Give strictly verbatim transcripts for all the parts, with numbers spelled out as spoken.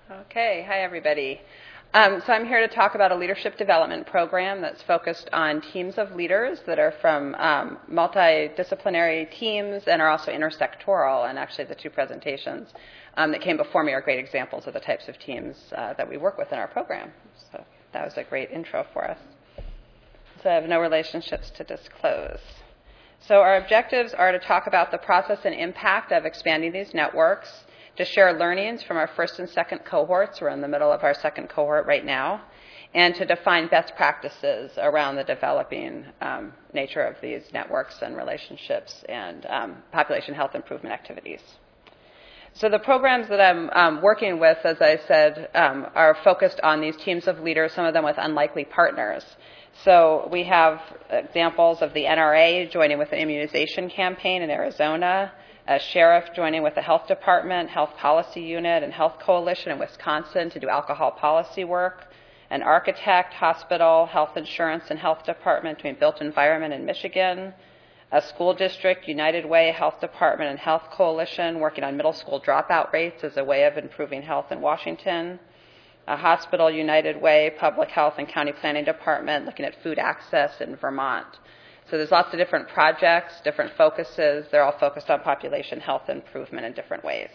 Okay, hi everybody. Um, so I'm here to talk about a leadership development program that's focused on teams of leaders that are from um, multidisciplinary teams and are also intersectoral. And actually the two presentations um, that came before me are great examples of the types of teams uh, that we work with in our program. So that was a great intro for us. So I have no relationships to disclose. So our objectives are to talk about the process and impact of expanding these networks, to share learnings from our first and second cohorts. We're in the middle of our second cohort right now, and to define best practices around the developing um, nature of these networks and relationships and um, population health improvement activities. So the programs that I'm um, working with, as I said, um, are focused on these teams of leaders, some of them with unlikely partners. So we have examples of the N R A joining with an immunization campaign in Arizona, a sheriff joining with the health department, health policy unit, and health coalition in Wisconsin to do alcohol policy work, an architect, hospital, health insurance, and health department doing built environment in Michigan, a school district, United Way, health department, and health coalition working on middle school dropout rates as a way of improving health in Washington, a hospital, United Way, public health, and county planning department looking at food access in Vermont. So there's lots of different projects, different focuses. They're all focused on population health improvement in different ways.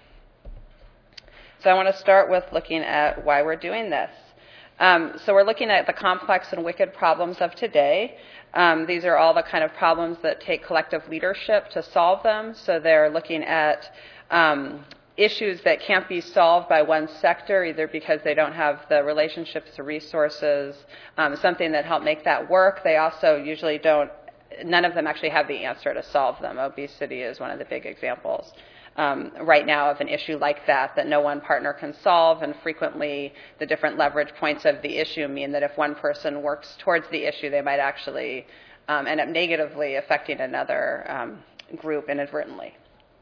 So I want to start with looking at why we're doing this. Um, so we're looking at the complex and wicked problems of today. Um, these are all the kind of problems that take collective leadership to solve them. So they're looking at um, issues that can't be solved by one sector, either because they don't have the relationships or resources, um, something that help make that work. They also usually don't, none of them actually have the answer to solve them. Obesity is one of the big examples um, right now of an issue like that, that no one partner can solve, and frequently the different leverage points of the issue mean that if one person works towards the issue, they might actually um, end up negatively affecting another um, group inadvertently.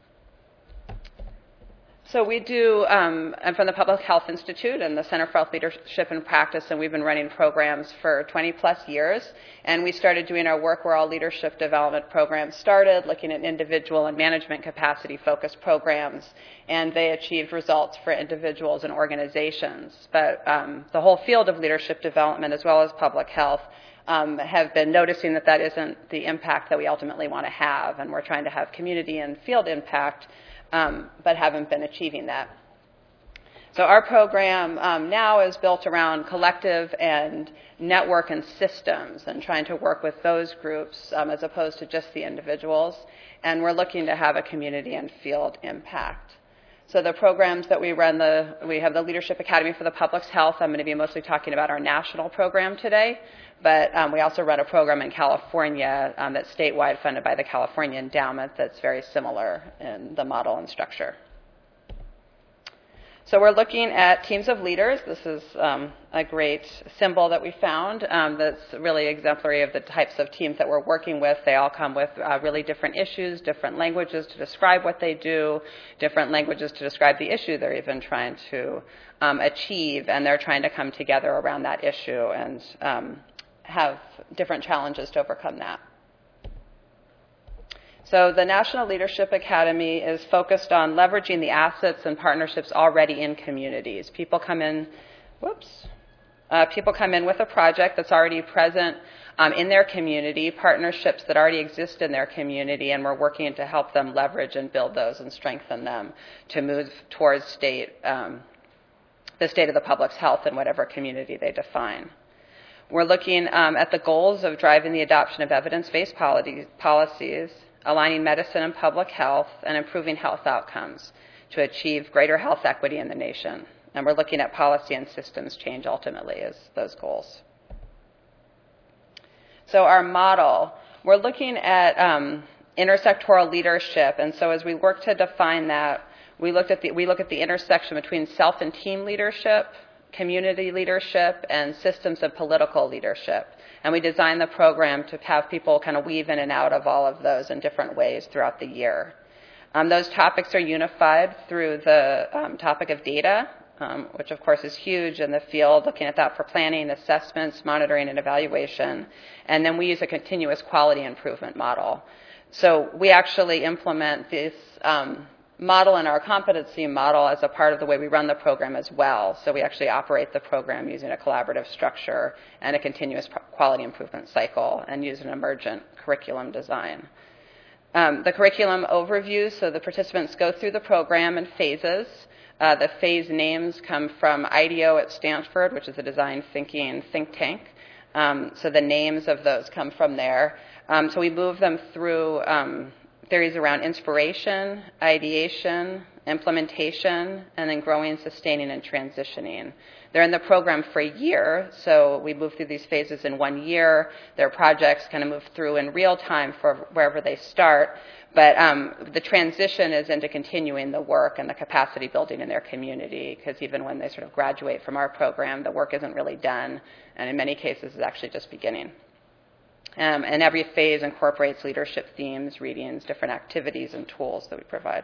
So we do, um, I'm from the Public Health Institute and the Center for Health Leadership and Practice, and we've been running programs for twenty plus years. And we started doing our work where all leadership development programs started, looking at individual and management capacity focused programs, and they achieved results for individuals and organizations. But um, the whole field of leadership development, as well as public health, um, have been noticing that that isn't the impact that we ultimately want to have, and we're trying to have community and field impact, Um, but haven't been achieving that. So our program um, now is built around collective and network and systems and trying to work with those groups um, as opposed to just the individuals. And we're looking to have a community and field impact. So the programs that we run, the, we have the Leadership Academy for the Public's Health. I'm going to be mostly talking about our national program today. But um, we also run a program in California um, that's statewide, funded by the California Endowment, that's very similar in the model and structure. So we're looking at teams of leaders. This is um, a great symbol that we found um, that's really exemplary of the types of teams that we're working with. They all come with uh, really different issues, different languages to describe what they do, different languages to describe the issue they're even trying to um, achieve, and they're trying to come together around that issue and um, have different challenges to overcome that. So the National Leadership Academy is focused on leveraging the assets and partnerships already in communities. People come in, whoops, uh, people come in with a project that's already present um, in their community, partnerships that already exist in their community, and we're working to help them leverage and build those and strengthen them to move towards state, um, the state of the public's health in whatever community they define. We're looking um, at the goals of driving the adoption of evidence-based policies, aligning medicine and public health, and improving health outcomes to achieve greater health equity in the nation. And we're looking at policy and systems change ultimately as those goals. So our model, we're looking at um, intersectoral leadership. And so as we work to define that, we, looked at the, we look at the intersection between self and team leadership, community leadership, and systems of political leadership. And we designed the program to have people kind of weave in and out of all of those in different ways throughout the year. Um, those topics are unified through the um, topic of data, um, which of course is huge in the field, looking at that for planning, assessments, monitoring, and evaluation. And then we use a continuous quality improvement model. So we actually implement this um, model in our competency model as a part of the way we run the program as well. So we actually operate the program using a collaborative structure and a continuous quality improvement cycle and use an emergent curriculum design. Um, the curriculum overview, so the participants go through the program in phases. Uh, the phase names come from I D E O at Stanford, which is a design thinking think tank. Um, so the names of those come from there. Um, so we move them through um, theories around inspiration, ideation, implementation, and then growing, sustaining, and transitioning. They're in the program for a year, so we move through these phases in one year. Their projects kind of move through in real time for wherever they start, but um, the transition is into continuing the work and the capacity building in their community, because even when they sort of graduate from our program, the work isn't really done, and in many cases is actually just beginning. Um, and every phase incorporates leadership themes, readings, different activities, and tools that we provide.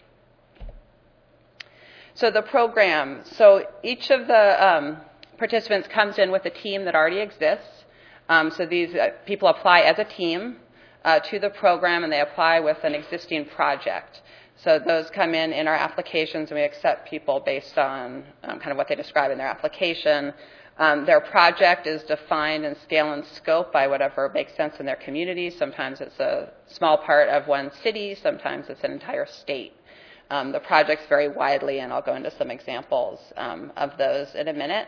So the program, so each of the um, participants comes in with a team that already exists. Um, so these uh, people apply as a team uh, to the program, and they apply with an existing project. So those come in in our applications, and we accept people based on um, kind of what they describe in their application. Um, their project is defined in scale and scope by whatever makes sense in their community. Sometimes it's a small part of one city. Sometimes it's an entire state. Um, the projects vary widely, and I'll go into some examples um, of those in a minute.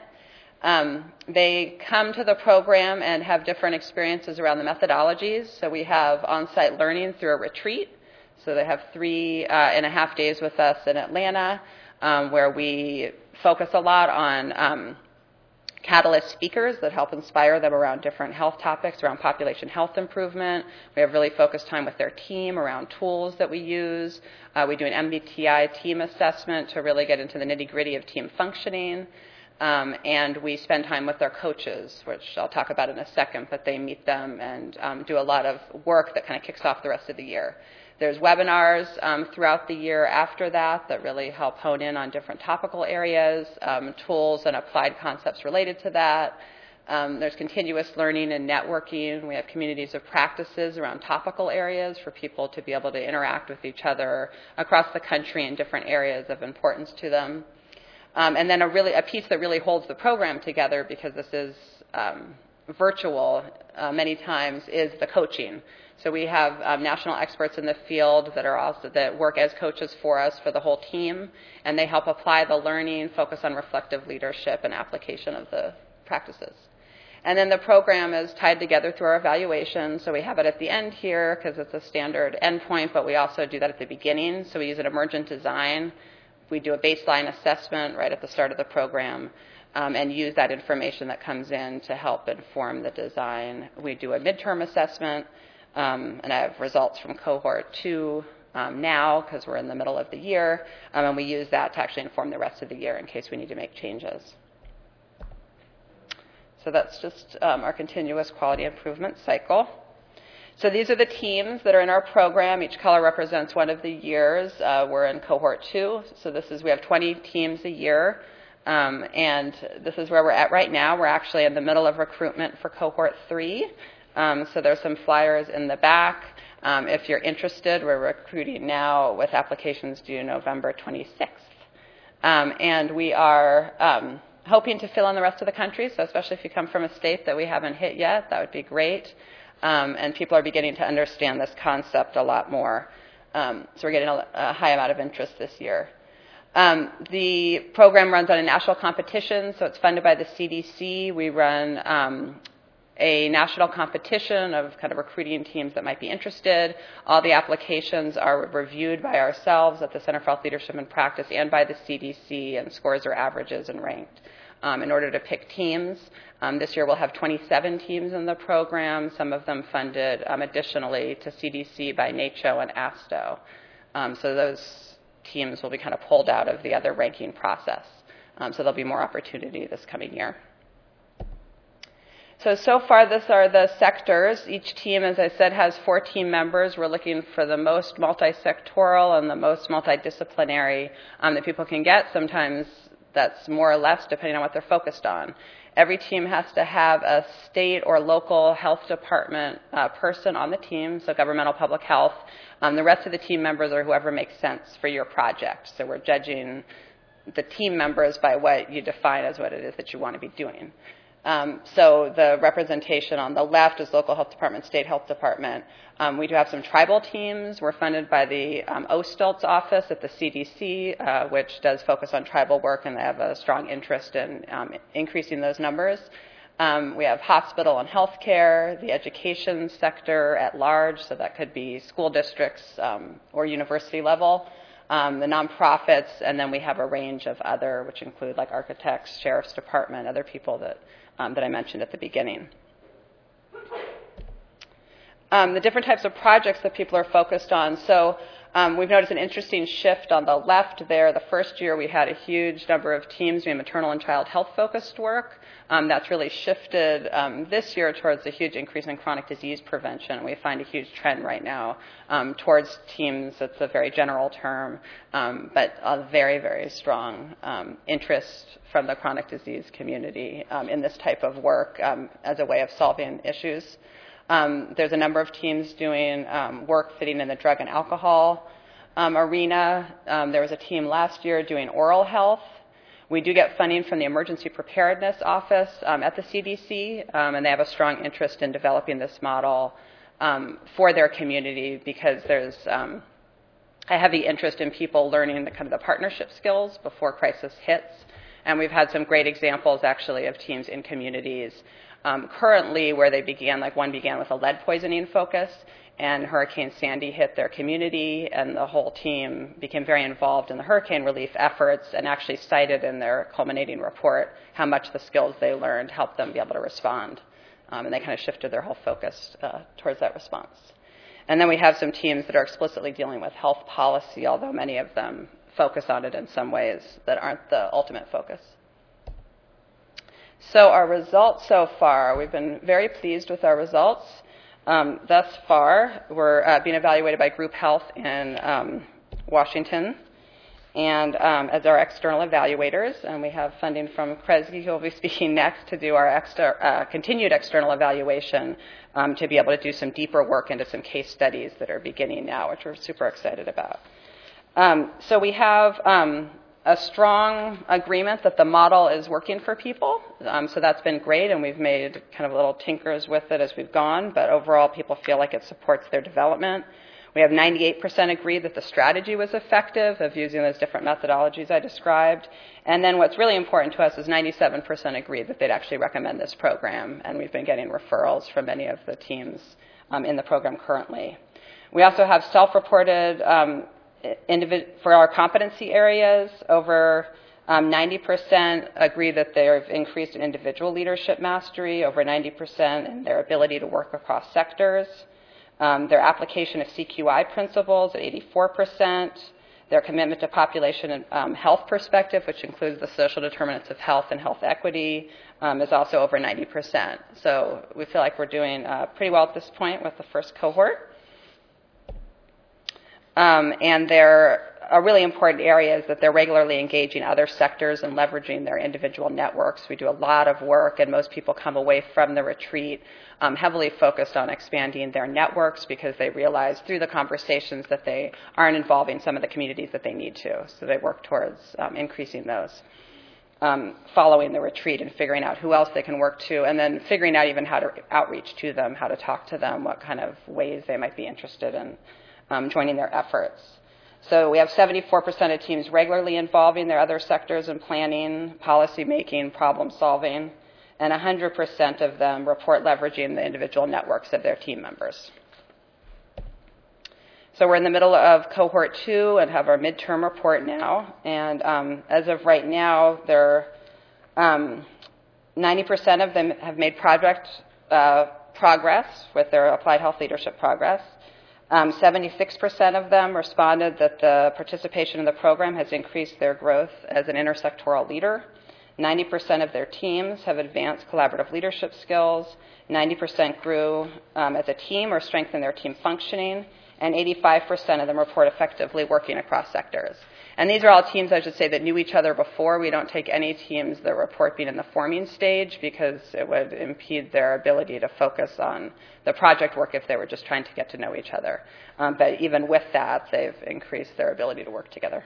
Um, they come to the program and have different experiences around the methodologies. So we have on-site learning through a retreat. So they have three uh, and a half days with us in Atlanta, um, where we focus a lot on um, catalyst speakers that help inspire them around different health topics, around population health improvement. We have really focused time with their team around tools that we use. Uh, we do an M B T I team assessment to really get into the nitty-gritty of team functioning. Um, and we spend time with their coaches, which I'll talk about in a second, but they meet them and um, do a lot of work that kind of kicks off the rest of the year. There's webinars um, throughout the year after that that really help hone in on different topical areas, um, tools and applied concepts related to that. Um, there's continuous learning and networking. We have communities of practices around topical areas for people to be able to interact with each other across the country in different areas of importance to them. Um, and then a really a piece that really holds the program together, because this is um, virtual uh, many times, is the coaching. So we have um, national experts in the field that are also that work as coaches for us for the whole team, and they help apply the learning, focus on reflective leadership and application of the practices. And then the program is tied together through our evaluation. So we have it at the end here because it's a standard endpoint, but we also do that at the beginning. So we use an emergent design. We do a baseline assessment right at the start of the program, um, and use that information that comes in to help inform the design. We do a midterm assessment. Um, and I have results from cohort two um, now because we're in the middle of the year, um, and we use that to actually inform the rest of the year in case we need to make changes. So that's just um, our continuous quality improvement cycle. So these are the teams that are in our program. Each color represents one of the years. Uh, we're in cohort two, so this is we have twenty teams a year, um, and this is where we're at right now. We're actually in the middle of recruitment for cohort three. Um, so there's some flyers in the back. Um, if you're interested, we're recruiting now with applications due November twenty-sixth. Um, and we are um, hoping to fill in the rest of the country, so especially if you come from a state that we haven't hit yet, that would be great. Um, and people are beginning to understand this concept a lot more. Um, so we're getting a, a high amount of interest this year. Um, the program runs on a national competition, so it's funded by the C D C. We run um, a national competition of kind of recruiting teams that might be interested. All the applications are reviewed by ourselves at the Center for Health Leadership and Practice and by the C D C, and scores are averages and ranked um, in order to pick teams. Um, this year we'll have twenty-seven teams in the program, some of them funded um, additionally to C D C by NACCHO and ASTO. Um, so those teams will be kind of pulled out of the other ranking process. Um, so there'll be more opportunity this coming year. So, so far, this are the sectors. Each team, as I said, has four team members. We're looking for the most multi-sectoral and the most multidisciplinary um, that people can get. Sometimes that's more or less depending on what they're focused on. Every team has to have a state or local health department uh, person on the team, so governmental public health. Um, the rest of the team members are whoever makes sense for your project. So we're judging the team members by what you define as what it is that you want to be doing. Um, so the representation on the left is local health department, state health department. Um, we do have some tribal teams. We're funded by the um, O S T U L T office at the C D C, uh, which does focus on tribal work, and they have a strong interest in um, increasing those numbers. Um, we have hospital and healthcare, the education sector at large, so that could be school districts um, or university level. Um, the nonprofits, and then we have a range of other, which include like architects, sheriff's department, other people that um, that I mentioned at the beginning. Um, the different types of projects that people are focused on. So um, we've noticed an interesting shift on the left there. The first year we had a huge number of teams doing maternal and child health focused work. Um, that's really shifted um, this year towards a huge increase in chronic disease prevention. We find a huge trend right now um, towards teams. It's a very general term, um, but a very, very strong um, interest from the chronic disease community um, in this type of work um, as a way of solving issues. Um, there's a number of teams doing um, work fitting in the drug and alcohol um, arena. Um, there was a team last year doing oral health. We do get funding from the Emergency Preparedness Office um, at the C D C, um, and they have a strong interest in developing this model um, for their community because there's um, a heavy interest in people learning the kind of the partnership skills before crisis hits. And we've had some great examples, actually, of teams in communities um, currently where they began, like one began with a lead poisoning focus, and Hurricane Sandy hit their community, and the whole team became very involved in the hurricane relief efforts and actually cited in their culminating report how much the skills they learned helped them be able to respond. Um, and they kind of shifted their whole focus uh, towards that response. And then we have some teams that are explicitly dealing with health policy, although many of them focus on it in some ways that aren't the ultimate focus. So our results so far, we've been very pleased with our results. Um, thus far, we're uh, being evaluated by Group Health in um, Washington and um, as our external evaluators. And we have funding from Kresge, who will be speaking next, to do our extra, uh, continued external evaluation um, to be able to do some deeper work into some case studies that are beginning now, which we're super excited about. Um, so we have um, a strong agreement that the model is working for people. Um, so that's been great, and we've made kind of little tinkers with it as we've gone, but overall people feel like it supports their development. We have ninety-eight percent agreed that the strategy was effective of using those different methodologies I described. And then what's really important to us is ninety-seven percent agreed that they'd actually recommend this program, and we've been getting referrals from many of the teams um, in the program currently. We also have self-reported um, individ- for our competency areas. Over um, ninety percent agree that they've increased in individual leadership mastery, over ninety percent in their ability to work across sectors. Um, their application of C Q I principles at eighty-four percent, their commitment to population and um, health perspective, which includes the social determinants of health and health equity, um, is also over ninety percent. So we feel like we're doing uh, pretty well at this point with the first cohort. Um, and there are really important areas that they're regularly engaging other sectors and leveraging their individual networks. We do a lot of work, and most people come away from the retreat um, heavily focused on expanding their networks because they realize through the conversations that they aren't involving some of the communities that they need to. So they work towards um, increasing those um, following the retreat and figuring out who else they can work to, and then figuring out even how to outreach to them, how to talk to them, what kind of ways they might be interested in um, joining their efforts. So we have seventy-four percent of teams regularly involving their other sectors in planning, policy making, problem solving, and one hundred percent of them report leveraging the individual networks of their team members. So we're in the middle of cohort two and have our midterm report now. And um, as of right now, there um, ninety percent of them have made project uh, progress with their applied health leadership progress. Um, seventy-six percent of them responded that the participation in the program has increased their growth as an intersectoral leader. ninety percent of their teams have advanced collaborative leadership skills. ninety percent grew um, as a team or strengthened their team functioning. And eighty-five percent of them report effectively working across sectors. And these are all teams, I should say, that knew each other before. We don't take any teams that report being in the forming stage because it would impede their ability to focus on the project work if they were just trying to get to know each other. Um, but even with that, they've increased their ability to work together.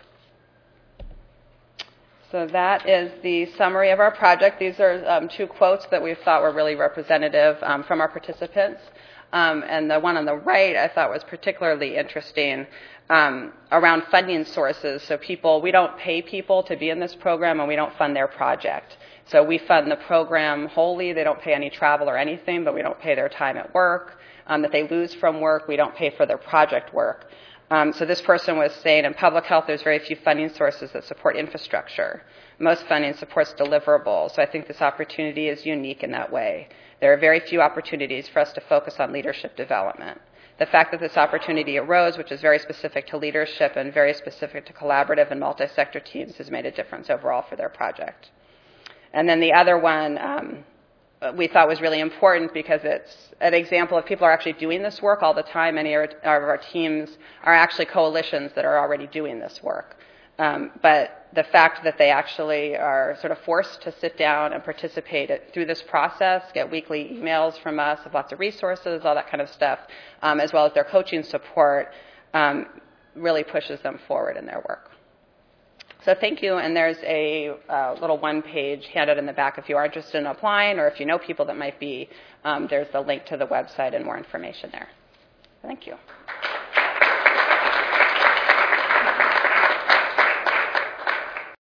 So that is the summary of our project. These are um, two quotes that we thought were really representative um, from our participants. Um, and the one on the right I thought was particularly interesting um, around funding sources. So people, we don't pay people to be in this program, and we don't fund their project. So we fund the program wholly. They don't pay any travel or anything, but we don't pay their time at work. Um, that they lose from work, we don't pay for their project work. Um, so this person was saying in public health there's very few funding sources that support infrastructure. Most funding supports deliverables. So I think this opportunity is unique in that way. There are very few opportunities for us to focus on leadership development. The fact that this opportunity arose, which is very specific to leadership and very specific to collaborative and multi-sector teams, has made a difference overall for their project. And then the other one um, we thought was really important because it's an example of people are actually doing this work all the time. Many of our teams are actually coalitions that are already doing this work. Um, but the fact that they actually are sort of forced to sit down and participate through this process, get weekly emails from us with lots of resources, all that kind of stuff, um, as well as their coaching support, um, really pushes them forward in their work. So thank you, and there's a uh, little one-page handout in the back if you are interested in applying, or if you know people that might be, um, there's the link to the website and more information there. Thank you.